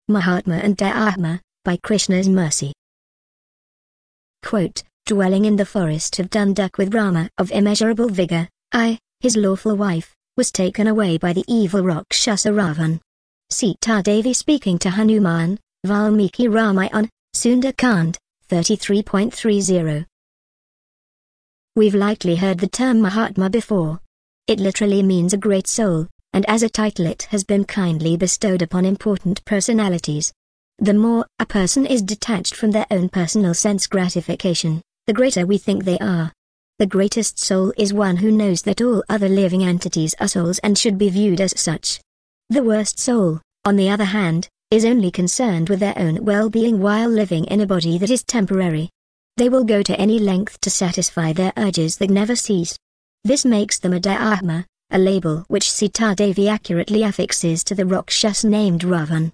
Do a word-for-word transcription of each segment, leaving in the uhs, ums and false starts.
Mahatma and Dharma, by Krishna's mercy. Quote, dwelling in the forest of Dundak with Rama of immeasurable vigor, I, his lawful wife, was taken away by the evil Rakshasa Ravan. Sita Devi speaking to Hanuman, Valmiki Ramayana, Sundar-Kand, thirty-three point thirty. We've likely heard the term Mahatma before. It literally means a great soul, and as a title it has been kindly bestowed upon important personalities. The more a person is detached from their own personal sense gratification, the greater we think they are. The greatest soul is one who knows that all other living entities are souls and should be viewed as such. The worst soul, on the other hand, is only concerned with their own well-being while living in a body that is temporary. They will go to any length to satisfy their urges that never cease. This makes them a Dharma, a label which Sita Devi accurately affixes to the Rakshasa named Ravan.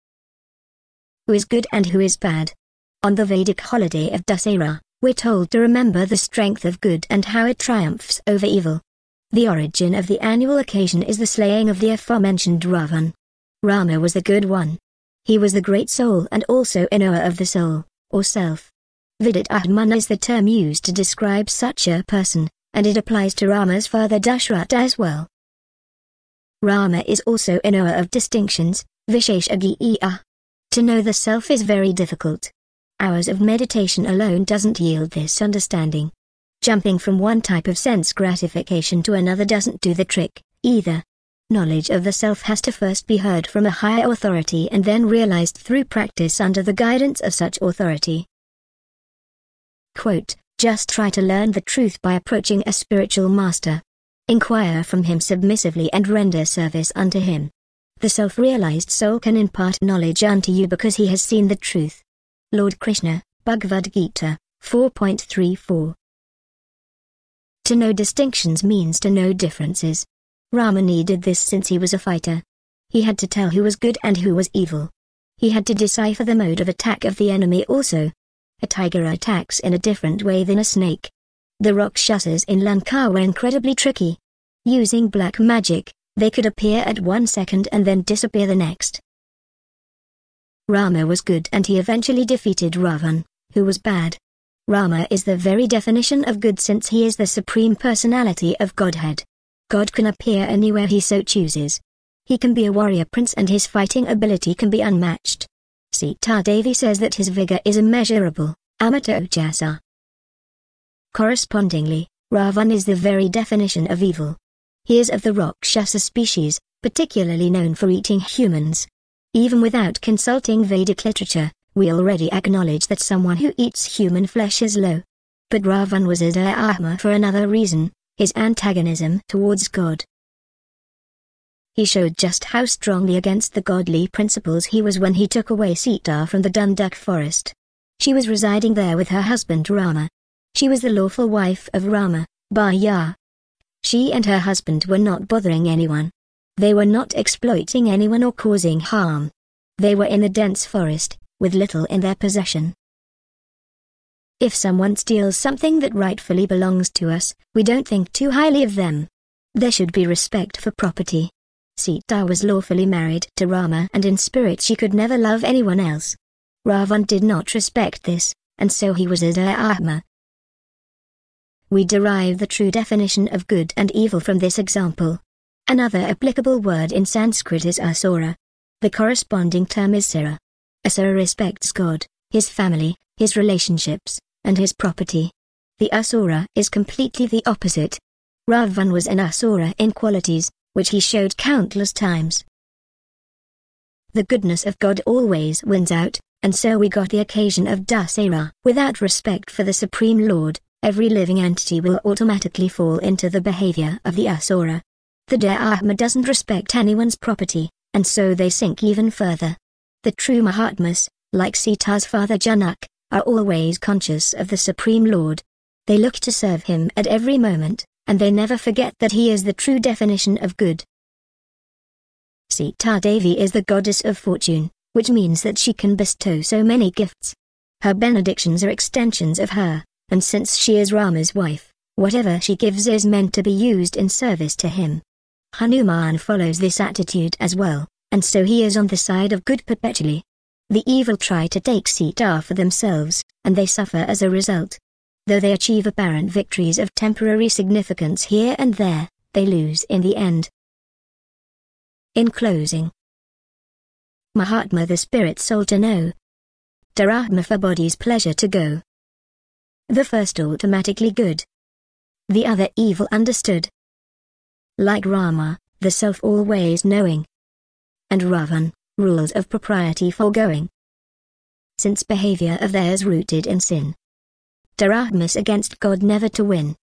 Who is good and who is bad? On the Vedic holiday of Dussehra, we're told to remember the strength of good and how it triumphs over evil. The origin of the annual occasion is the slaying of the aforementioned Ravan. Rama was the good one. He was the great soul and also a knower of the soul, or self. Vidyatman is the term used to describe such a person, and it applies to Rama's father Dashrath as well. Rama is also a knower of distinctions, Visheshagya. To know the self is very difficult. Hours of meditation alone doesn't yield this understanding. Jumping from one type of sense gratification to another doesn't do the trick, either. Knowledge of the self has to first be heard from a higher authority and then realized through practice under the guidance of such authority. Quote, just try to learn the truth by approaching a spiritual master. Inquire from him submissively and render service unto him. The self-realized soul can impart knowledge unto you because he has seen the truth. Lord Krishna, Bhagavad Gita, four point three four. To know distinctions means to know differences. Rama needed this since he was a fighter. He had to tell who was good and who was evil. He had to decipher the mode of attack of the enemy also. A tiger attacks in a different way than a snake. The Rakshasas in Lanka were incredibly tricky. Using black magic, they could appear at one second and then disappear the next. Rama was good and he eventually defeated Ravan, who was bad. Rama is the very definition of good since he is the supreme personality of Godhead. God can appear anywhere he so chooses. He can be a warrior prince and his fighting ability can be unmatched. Sita Devi says that his vigor is immeasurable, Amata Ojasa. Correspondingly, Ravan is the very definition of evil. He is of the Rakshasa species, particularly known for eating humans. Even without consulting Vedic literature, we already acknowledge that someone who eats human flesh is low. But Ravan was a Dharma for another reason, his antagonism towards God. He showed just how strongly against the godly principles he was when he took away Sita from the Dundak forest. She was residing there with her husband Rama. She was the lawful wife of Rama, Bhaya. She and her husband were not bothering anyone. They were not exploiting anyone or causing harm. They were in a dense forest, with little in their possession. If someone steals something that rightfully belongs to us, we don't think too highly of them. There should be respect for property. Sita was lawfully married to Rama and in spirit she could never love anyone else. Ravan did not respect this, and so he was a Dharma. We derive the true definition of good and evil from this example. Another applicable word in Sanskrit is asura. The corresponding term is sira. Asura respects God, his family, his relationships, and his property. The asura is completely the opposite. Ravan was an asura in qualities, which he showed countless times. The goodness of God always wins out, and so we got the occasion of Dussehra. Without respect for the Supreme Lord, every living entity will automatically fall into the behavior of the asura. The Dharma doesn't respect anyone's property, and so they sink even further. The true Mahatmas, like Sita's father Janak, are always conscious of the Supreme Lord. They look to serve him at every moment, and they never forget that he is the true definition of good. Sita Devi is the goddess of fortune, which means that she can bestow so many gifts. Her benedictions are extensions of her, and since she is Rama's wife, whatever she gives is meant to be used in service to him. Hanuman follows this attitude as well, and so he is on the side of good perpetually. The evil try to take Sita for themselves, and they suffer as a result. Though they achieve apparent victories of temporary significance here and there, they lose in the end. In closing, Mahatma the spirit soul to know, Dharma for body's pleasure to go. The first automatically good, the other evil understood. Like Rama, the self always knowing, and Ravan, rules of propriety foregoing. Since behavior of theirs rooted in sin, Dharmas against God never to win.